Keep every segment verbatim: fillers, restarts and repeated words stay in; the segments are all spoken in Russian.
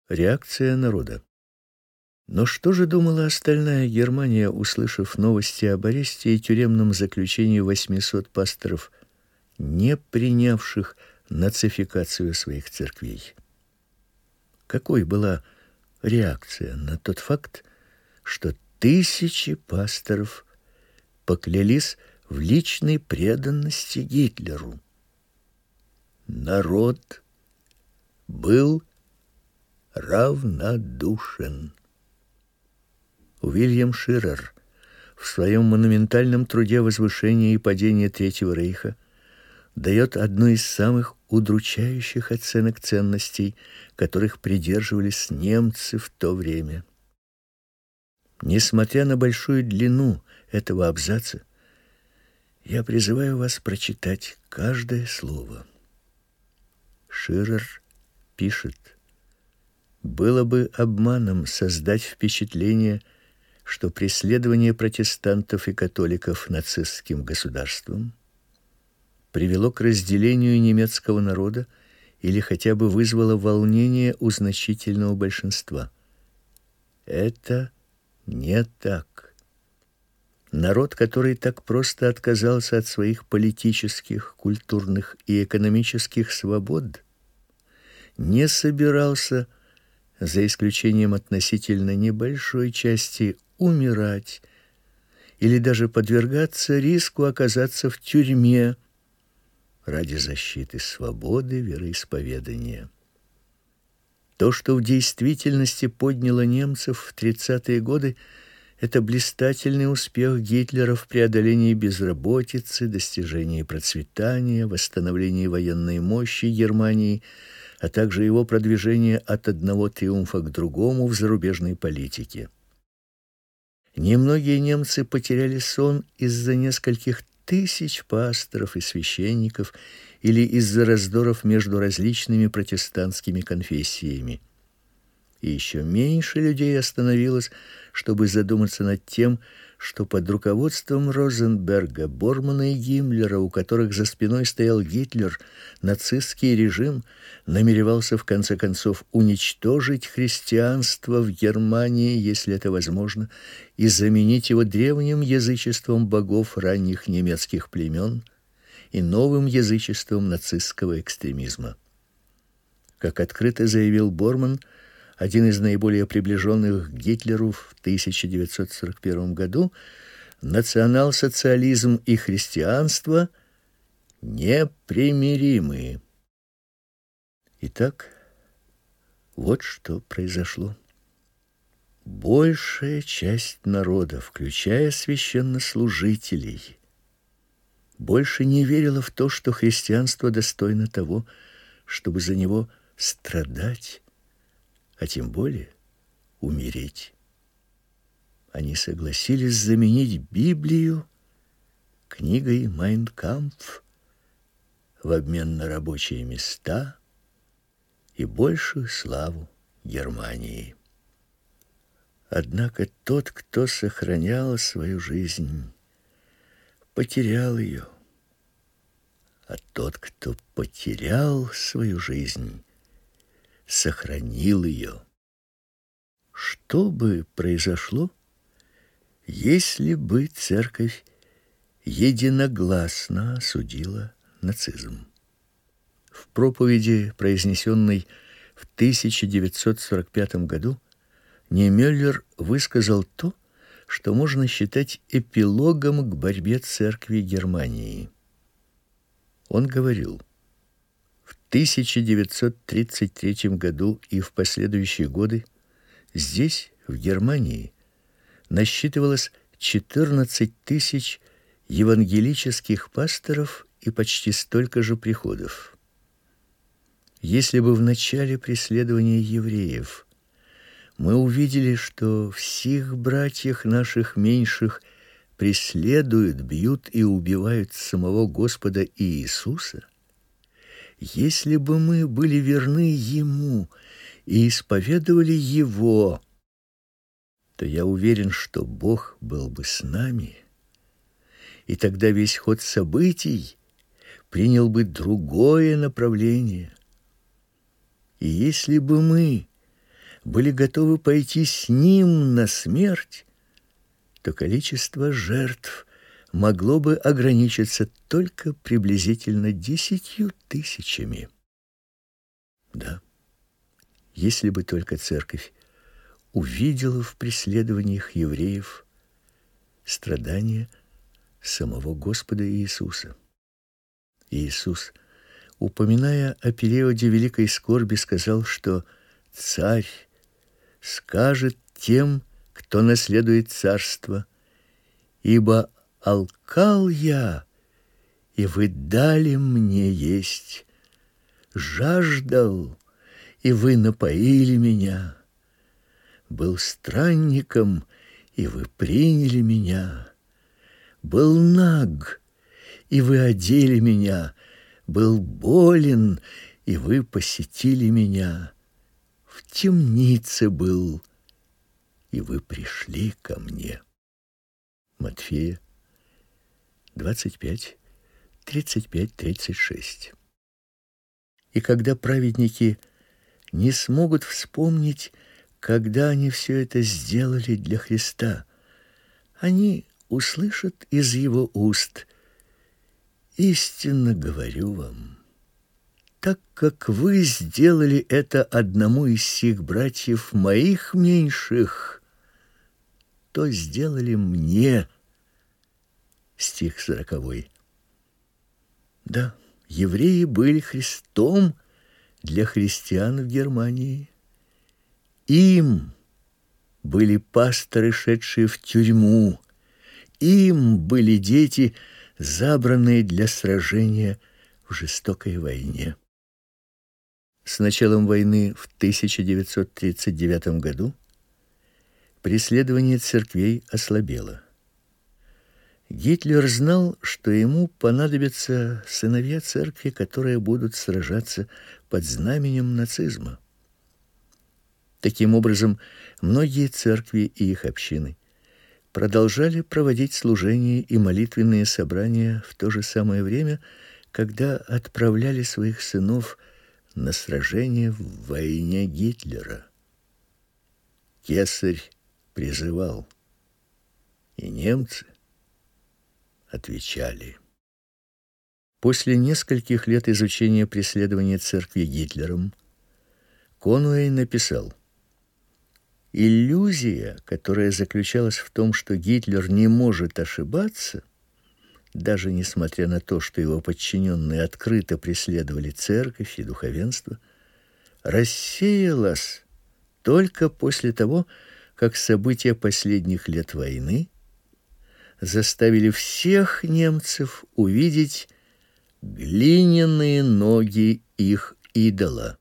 Реакция народа. Но что же думала остальная Германия, услышав новости об аресте и тюремном заключении восьмисот пасторов, не принявших нацификацию своих церквей? Какой была реакция на тот факт, что тысячи пасторов поклялись в личной преданности Гитлеру? Народ был равнодушен. Уильям Ширер в своем монументальном труде «Возвышение и падение Третьего Рейха» дает одну из самых удручающих оценок ценностей, которых придерживались немцы в то время. Несмотря на большую длину этого абзаца, я призываю вас прочитать каждое слово. Ширер пишет: «Было бы обманом создать впечатление, что преследование протестантов и католиков нацистским государством привело к разделению немецкого народа или хотя бы вызвало волнение у значительного большинства. Это не так. Народ, который так просто отказался от своих политических, культурных и экономических свобод, не собирался, за исключением относительно небольшой части, умирать или даже подвергаться риску оказаться в тюрьме ради защиты свободы вероисповедания. То, что в действительности подняло немцев в тридцатые годы, это блистательный успех Гитлера в преодолении безработицы, достижении процветания, восстановлении военной мощи Германии, а также его продвижение от одного триумфа к другому в зарубежной политике. Немногие немцы потеряли сон из-за нескольких тысяч пасторов и священников или из-за раздоров между различными протестантскими конфессиями. И еще меньше людей остановилось, чтобы задуматься над тем, что под руководством Розенберга, Бормана и Гиммлера, у которых за спиной стоял Гитлер, нацистский режим намеревался в конце концов уничтожить христианство в Германии, если это возможно, и заменить его древним язычеством богов ранних немецких племен и новым язычеством нацистского экстремизма. Как открыто заявил Борман, один из наиболее приближенных к Гитлеру в тысяча девятьсот сорок первом году, национал-социализм и христианство непримиримы. Итак, вот что произошло. Большая часть народа, включая священнослужителей, больше не верила в то, что христианство достойно того, чтобы за него страдать, а тем более умереть. Они согласились заменить Библию книгой «Майн Кампф» в обмен на рабочие места и большую славу Германии. Однако тот, кто сохранял свою жизнь, потерял ее, а тот, кто потерял свою жизнь, сохранил ее. Что бы произошло, если бы церковь единогласно осудила нацизм? В проповеди, произнесенной в тысяча девятьсот сорок пятом году, Немеллер высказал то, что можно считать эпилогом к борьбе церкви Германии. Он говорил: в тысяча девятьсот тридцать третьем году и в последующие годы здесь, в Германии, насчитывалось четырнадцать тысяч евангелических пасторов и почти столько же приходов. Если бы в начале преследования евреев мы увидели, что всех братьев наших меньших преследуют, бьют и убивают самого Господа Иисуса, если бы мы были верны Ему и исповедовали Его, то я уверен, что Бог был бы с нами, и тогда весь ход событий принял бы другое направление. И если бы мы были готовы пойти с ним на смерть, то количество жертв могло бы ограничиться только приблизительно десятью тысячами. Да, если бы только церковь увидела в преследованиях евреев страдания самого Господа Иисуса. Иисус, упоминая о периоде великой скорби, сказал, что царь скажет тем, кто наследует царство: «Ибо алкал я, и вы дали мне есть, жаждал, и вы напоили меня, был странником, и вы приняли меня, был наг, и вы одели меня, был болен, и вы посетили меня, в темнице был, и вы пришли ко мне». Матфея двадцать пять, тридцать пять тридцать шесть. И когда праведники не смогут вспомнить, когда они все это сделали для Христа, они услышат из его уст: «Истинно говорю вам, так как вы сделали это одному из сих братьев моих меньших, то сделали мне». Стих сороковой. Да, евреи были Христом для христиан в Германии. Им были пасторы, шедшие в тюрьму. Им были дети, забранные для сражения в жестокой войне. С началом войны в тысяча девятьсот тридцать девятом году преследование церквей ослабело. Гитлер знал, что ему понадобятся сыновья церкви, которые будут сражаться под знаменем нацизма. Таким образом, многие церкви и их общины продолжали проводить служения и молитвенные собрания в то же самое время, когда отправляли своих сынов на сражение в войне Гитлера. Кесарь призывал, и немцы отвечали. После нескольких лет изучения преследования церкви Гитлером, Конуэй написал: «Иллюзия, которая заключалась в том, что Гитлер не может ошибаться, даже несмотря на то, что его подчиненные открыто преследовали церковь и духовенство, рассеялась только после того, как события последних лет войны заставили всех немцев увидеть глиняные ноги их идола».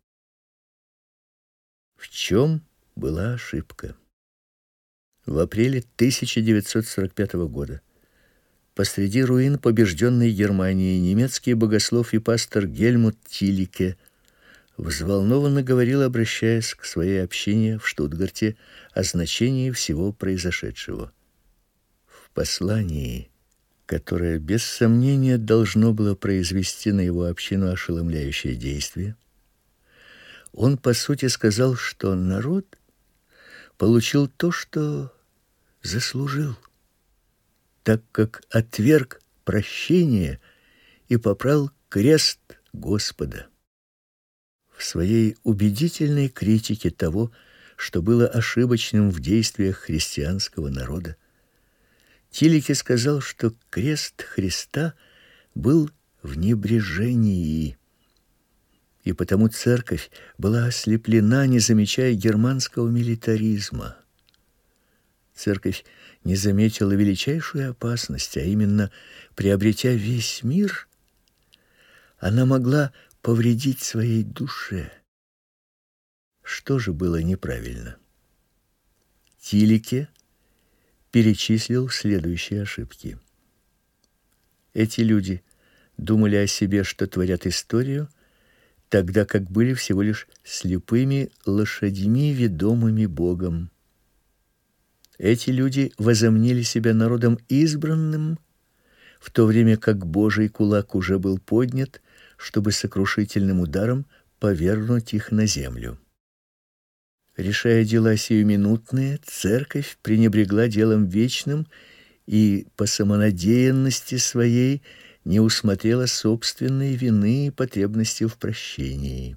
В чем была ошибка? В апреле тысяча девятьсот сорок пятого года посреди руин побежденной Германии немецкий богослов и пастор Гельмут Тилике взволнованно говорил, обращаясь к своей общине в Штутгарте, о значении всего произошедшего. В послании, которое без сомнения должно было произвести на его общину ошеломляющее действие, он по сути сказал, что народ получил то, что заслужил, так как отверг прощение и попрал крест Господа. В своей убедительной критике того, что было ошибочным в действиях христианского народа, Тилике сказал, что крест Христа был в небрежении, и потому церковь была ослеплена, не замечая германского милитаризма. Церковь не заметила величайшую опасность, а именно, приобретя весь мир, она могла повредить своей душе. Что же было неправильно? Тилике перечислил следующие ошибки. Эти люди думали о себе, что творят историю, тогда как были всего лишь слепыми лошадьми, ведомыми Богом. Эти люди возомнили себя народом избранным, в то время как Божий кулак уже был поднят, чтобы сокрушительным ударом повергнуть их на землю. Решая дела сиюминутные, церковь пренебрегла делом вечным и по самонадеянности своей не усмотрела собственной вины и потребности в прощении.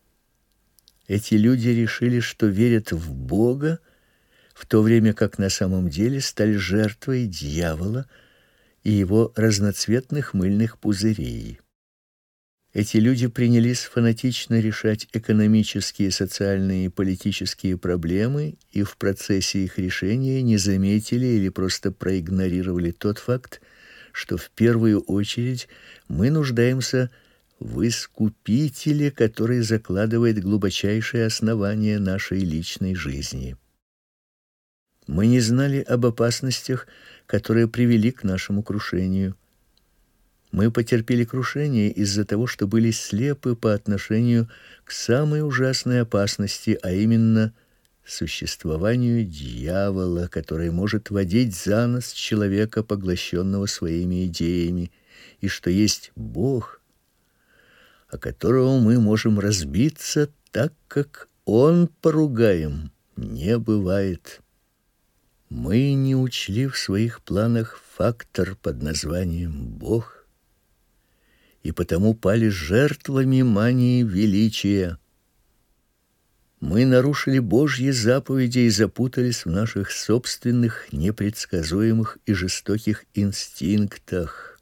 Эти люди решили, что верят в Бога, в то время как на самом деле стали жертвой дьявола и его разноцветных мыльных пузырей. Эти люди принялись фанатично решать экономические, социальные и политические проблемы и в процессе их решения не заметили или просто проигнорировали тот факт, что в первую очередь мы нуждаемся в Искупителе, который закладывает глубочайшие основания нашей личной жизни. Мы не знали об опасностях, которые привели к нашему крушению. Мы потерпели крушение из-за того, что были слепы по отношению к самой ужасной опасности, а именно существованию дьявола, который может водить за нос человека, поглощенного своими идеями, и что есть Бог, о которого мы можем разбиться, так как Он поругаем не бывает. Мы не учли в своих планах фактор под названием Бог, и потому пали жертвами мании величия. Мы нарушили Божьи заповеди и запутались в наших собственных непредсказуемых и жестоких инстинктах.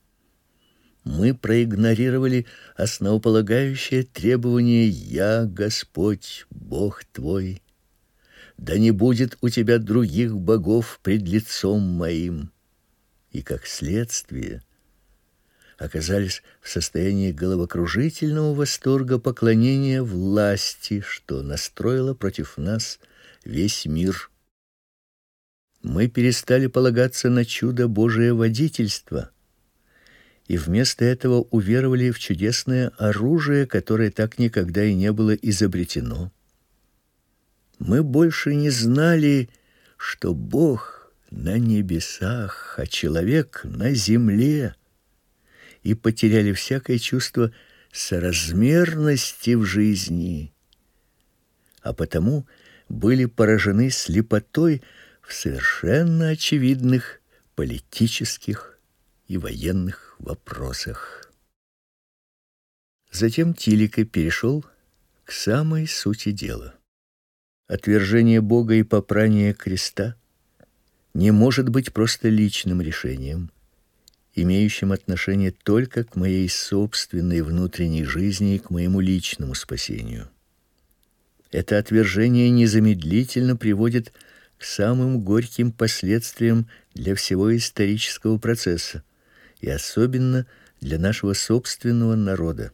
Мы проигнорировали основополагающее требование «Я Господь, Бог твой». Да не будет у тебя других богов пред лицом моим. И как следствие оказались в состоянии головокружительного восторга поклонения власти, что настроило против нас весь мир. Мы перестали полагаться на чудо Божие водительства и вместо этого уверовали в чудесное оружие, которое так никогда и не было изобретено. Мы больше не знали, что Бог на небесах, а человек на земле, и потеряли всякое чувство соразмерности в жизни, а потому были поражены слепотой в совершенно очевидных политических и военных вопросах. Затем Тилика перешел к самой сути дела. Отвержение Бога и попрание креста не может быть просто личным решением, имеющим отношение только к моей собственной внутренней жизни и к моему личному спасению. Это отвержение незамедлительно приводит к самым горьким последствиям для всего исторического процесса, и особенно для нашего собственного народа.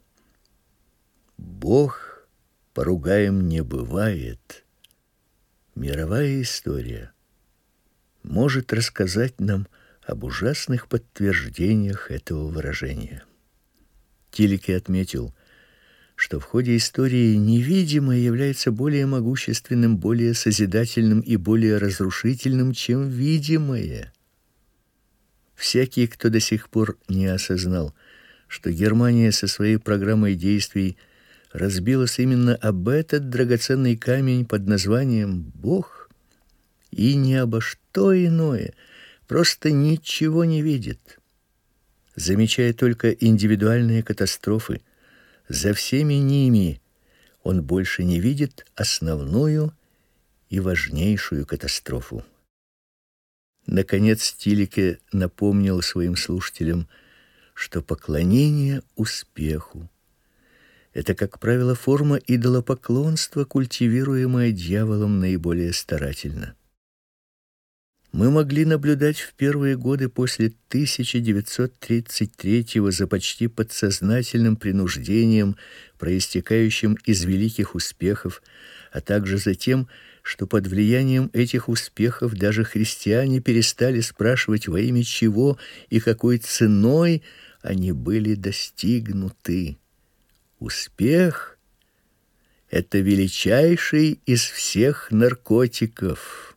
Бог поругаем не бывает. Мировая история может рассказать нам об ужасных подтверждениях этого выражения. Тилика отметил, что в ходе истории невидимое является более могущественным, более созидательным и более разрушительным, чем видимое. Всякий, кто до сих пор не осознал, что Германия со своей программой действий разбилась именно об этот драгоценный камень под названием Бог, и не обо что иное, просто ничего не видит. Замечая только индивидуальные катастрофы, за всеми ними он больше не видит основную и важнейшую катастрофу. Наконец Тилика напомнил своим слушателям, что поклонение успеху — это, как правило, форма идолопоклонства, культивируемая дьяволом наиболее старательно. Мы могли наблюдать в первые годы после тысяча девятьсот тридцать третьего за почти подсознательным принуждением, проистекающим из великих успехов, а также за тем, что под влиянием этих успехов даже христиане перестали спрашивать, во имя чего и какой ценой они были достигнуты. Успех — это величайший из всех наркотиков.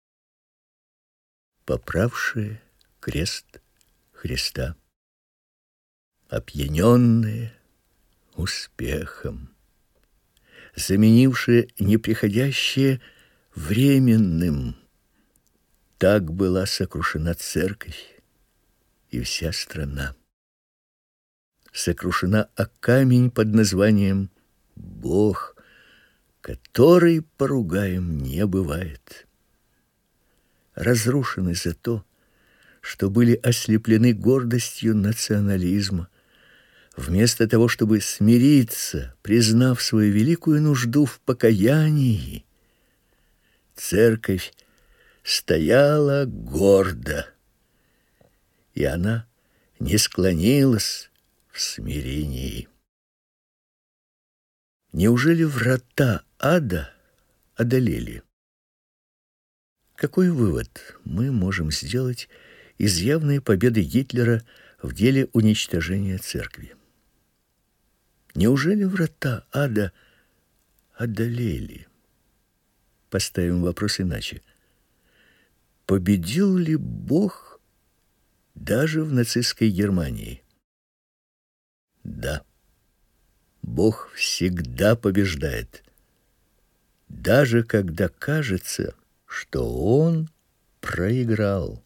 Поправшие крест Христа, опьяненные успехом, заменившее неприходящее временным. Так была сокрушена церковь и вся страна. Сокрушена о камень под названием Бог, который поругаем не бывает. Разрушены за то, что были ослеплены гордостью национализма. Вместо того, чтобы смириться, признав свою великую нужду в покаянии, церковь стояла гордо, и она не склонилась в смирении. Неужели врата ада одолели? Какой вывод мы можем сделать из явной победы Гитлера в деле уничтожения церкви? Неужели врата ада одолели? Поставим вопрос иначе. Победил ли Бог даже в нацистской Германии? Да. Бог всегда побеждает, даже когда кажется, что Он проиграл.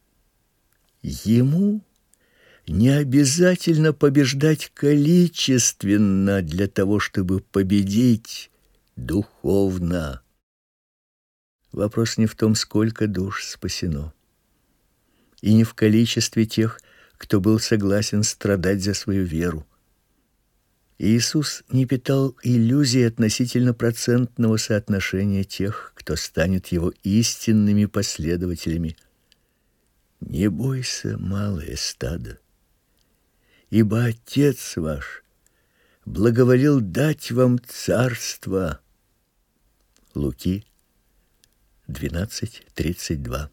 Ему не обязательно побеждать количественно для того, чтобы победить духовно. Вопрос не в том, сколько душ спасено, и не в количестве тех, кто был согласен страдать за свою веру. Иисус не питал иллюзий относительно процентного соотношения тех, кто станет его истинными последователями. Не бойся, малое стадо, ибо Отец ваш благоволил дать вам царство. Луки двенадцать тридцать два.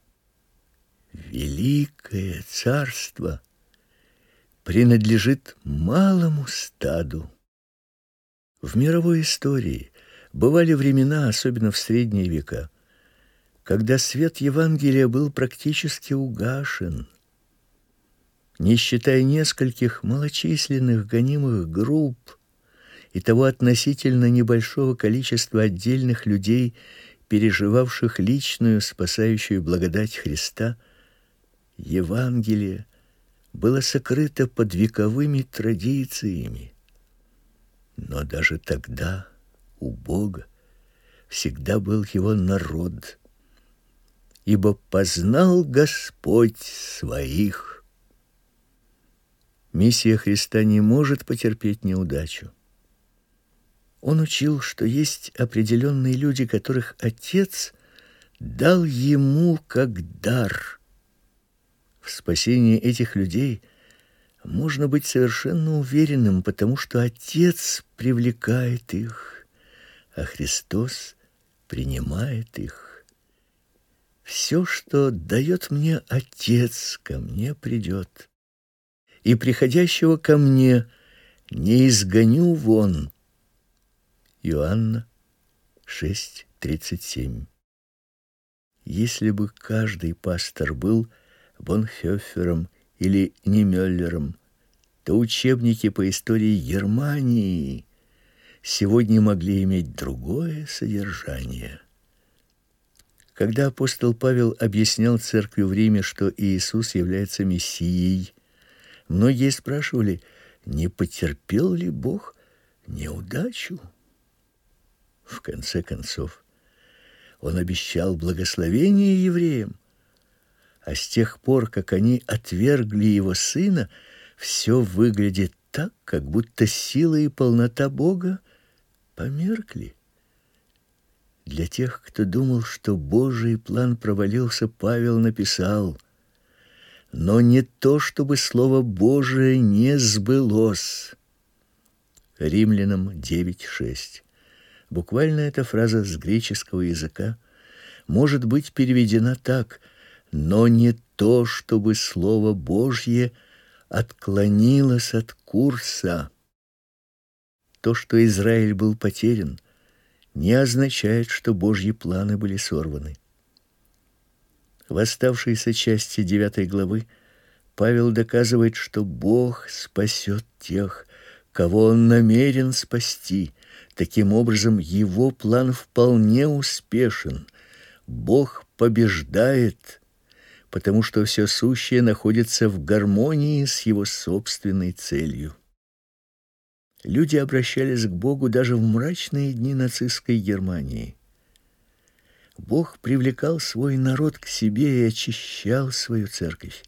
Великое царство принадлежит малому стаду. В мировой истории бывали времена, особенно в средние века, когда свет Евангелия был практически угашен. Не считая нескольких малочисленных гонимых групп и того относительно небольшого количества отдельных людей, переживавших личную спасающую благодать Христа, Евангелие было сокрыто под вековыми традициями. Но даже тогда у Бога всегда был его народ, ибо познал Господь своих. Миссия Христа не может потерпеть неудачу. Он учил, что есть определенные люди, которых Отец дал ему как дар. В спасении этих людей можно быть совершенно уверенным, потому что Отец привлекает их, а Христос принимает их. Все, что дает мне Отец, ко мне придет, и приходящего ко мне не изгоню вон. Иоанна шесть тридцать семь. Если бы каждый пастор был Бонхёфером или Немёллером, то учебники по истории Германии сегодня могли иметь другое содержание. Когда апостол Павел объяснял церкви в Риме, что Иисус является Мессией, многие спрашивали, не потерпел ли Бог неудачу? В конце концов, он обещал благословение евреям, а с тех пор, как они отвергли его сына, все выглядит так, как будто сила и полнота Бога померкли. Для тех, кто думал, что Божий план провалился, Павел написал: «Но не то, чтобы Слово Божие не сбылось». Римлянам девять шесть. Буквально эта фраза с греческого языка может быть переведена так: «Но не то, чтобы Слово Божье отклонилось от курса». То, что Израиль был потерян, не означает, что Божьи планы были сорваны. В оставшейся части девятой главы Павел доказывает, что Бог спасет тех, кого Он намерен спасти, Таким образом, его план вполне успешен. Бог побеждает, потому что все сущее находится в гармонии с его собственной целью. Люди обращались к Богу даже в мрачные дни нацистской Германии. Бог привлекал свой народ к себе и очищал свою церковь.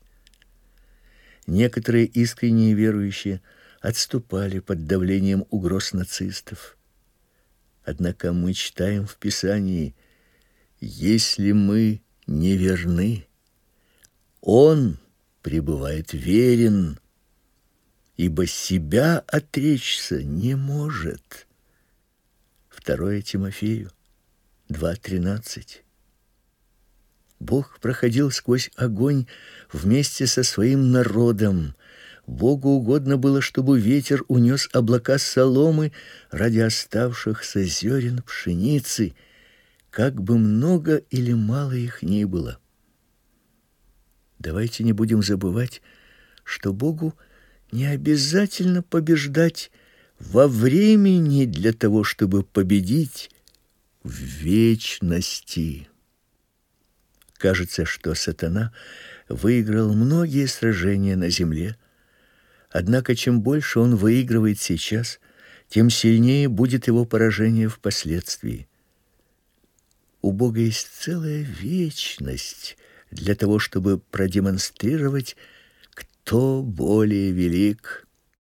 Некоторые искренние верующие отступали под давлением угроз нацистов. Однако мы читаем в Писании: если мы не верны, Он пребывает верен, ибо себя отречься не может. Второе Тимофею два тринадцать. Бог проходил сквозь огонь вместе со своим народом. Богу угодно было, чтобы ветер унес облака соломы ради оставшихся зерен пшеницы, как бы много или мало их ни было. Давайте не будем забывать, что Богу не обязательно побеждать во времени для того, чтобы победить в вечности. Кажется, что сатана выиграл многие сражения на земле, однако чем больше он выигрывает сейчас, тем сильнее будет его поражение впоследствии. У Бога есть целая вечность для того, чтобы продемонстрировать, кто более велик.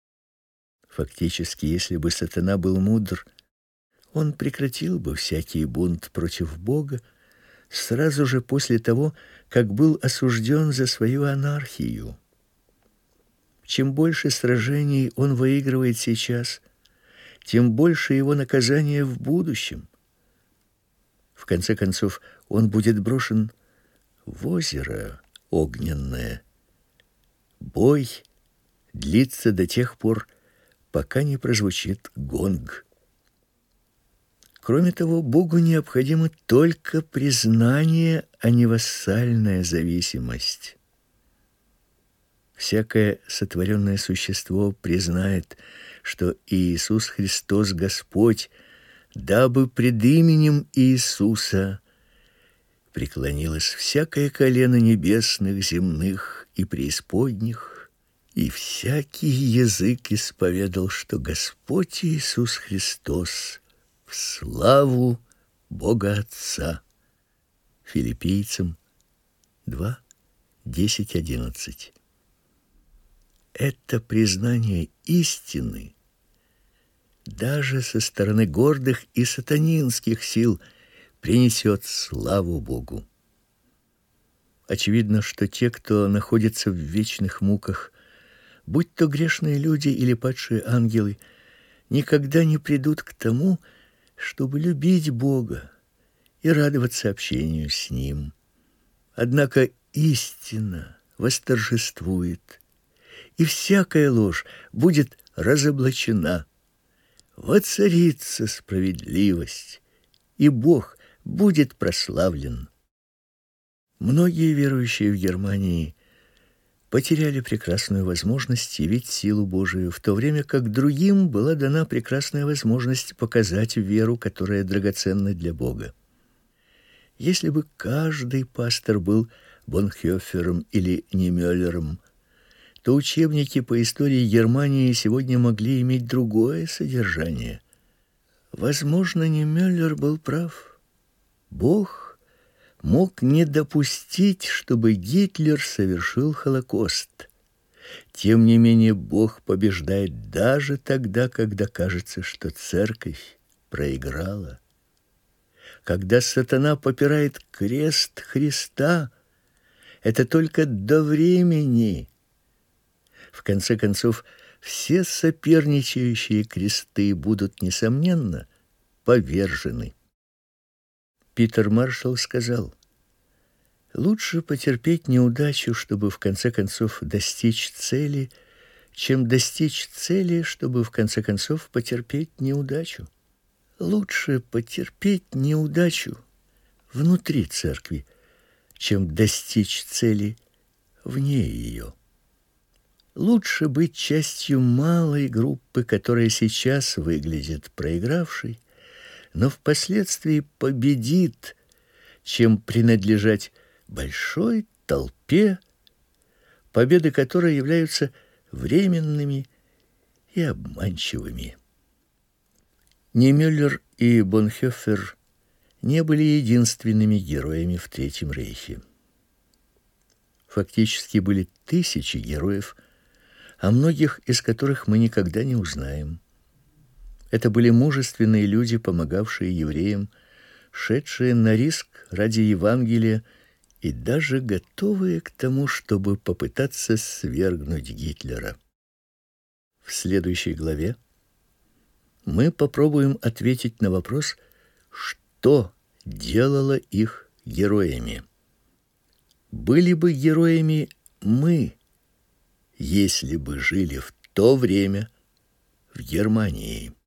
Фактически, если бы сатана был мудр, он прекратил бы всякий бунт против Бога сразу же после того, как был осужден за свою анархию. Чем больше сражений он выигрывает сейчас, тем больше его наказание в будущем. В конце концов, он будет брошен в озеро огненное. Бой длится до тех пор, пока не прозвучит гонг. Кроме того, Богу необходимо только признание, а не вассальная зависимость. Всякое сотворенное существо признает, что Иисус Христос Господь, дабы пред именем Иисуса преклонилось всякое колено небесных, земных и преисподних, и всякий язык исповедал, что Господь Иисус Христос в славу Бога Отца. Филиппийцам два десять одиннадцать. Это признание истины даже со стороны гордых и сатанинских сил принесет славу Богу. Очевидно, что те, кто находится в вечных муках, будь то грешные люди или падшие ангелы, никогда не придут к тому, чтобы любить Бога и радоваться общению с Ним. Однако истина восторжествует, и всякая ложь будет разоблачена. Воцарится справедливость, и Бог будет прославлен. Многие верующие в Германии потеряли прекрасную возможность явить силу Божию, в то время как другим была дана прекрасная возможность показать веру, которая драгоценна для Бога. Если бы каждый пастор был Бонхёфером или Немёллером, то учебники по истории Германии сегодня могли иметь другое содержание. Возможно, Немёллер был прав. Бог мог не допустить, чтобы Гитлер совершил Холокост. Тем не менее, Бог побеждает даже тогда, когда кажется, что церковь проиграла. Когда сатана попирает крест Христа, это только до времени. В конце концов, все соперничающие кресты будут, несомненно, повержены. Питер Маршалл сказал: «Лучше потерпеть неудачу, чтобы в конце концов достичь цели, чем достичь цели, чтобы в конце концов потерпеть неудачу. Лучше потерпеть неудачу внутри церкви, чем достичь цели вне ее». Лучше быть частью малой группы, которая сейчас выглядит проигравшей, но впоследствии победит, чем принадлежать большой толпе, победы которой являются временными и обманчивыми. Немюллер и Бонхоеффер не были единственными героями в Третьем рейхе. Фактически были тысячи героев, о многих из которых мы никогда не узнаем. Это были мужественные люди, помогавшие евреям, шедшие на риск ради Евангелия и даже готовые к тому, чтобы попытаться свергнуть Гитлера. В следующей главе мы попробуем ответить на вопрос, что делало их героями. Были бы героями мы, если бы жили в то время в Германии.